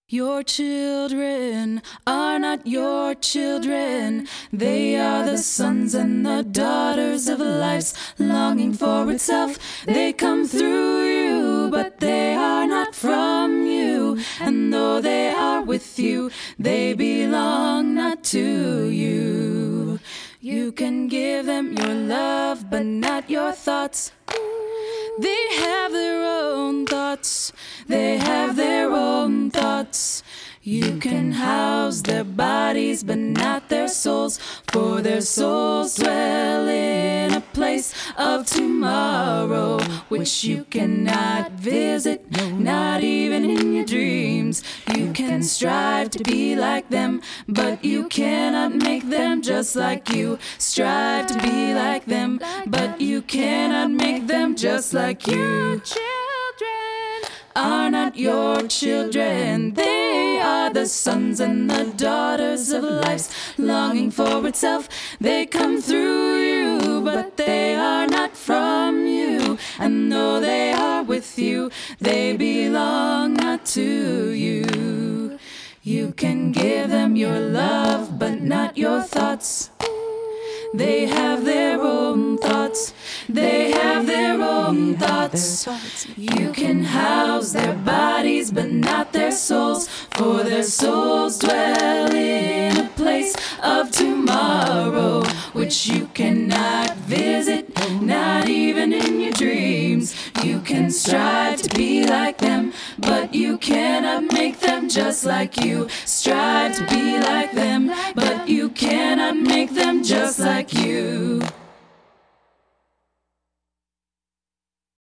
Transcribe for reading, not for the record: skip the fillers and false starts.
Your children are not your children. They are the sons and the daughters of life's longing for itself. They come through you, but they are not from you. And though they are with you, they belong not to you. You can give them your love, but not your thoughts. They have their own thoughts. They have their own thoughts. You can house their bodies, but not their souls. For their souls dwell in a place of tomorrow, which you cannot visit, not even in your dreams. You can strive to be like them, but you cannot make them just like you. Strive to be like them, but you cannot make them just like you. Children are not your children. They are the sons and the daughters of life's longing for itself. They come through you, but they are not from you. And though they are with you, they belong not to you. You can give them your love, but not your thoughts. They have their own thoughts. They have their own thoughts. You can house their bodies, but not their souls. For their souls dwell in a place of tomorrow, which you cannot visit, not even in your dreams. You can strive to be like them, but you cannot make them just like you. Strive to be like them, but you cannot make them just like you.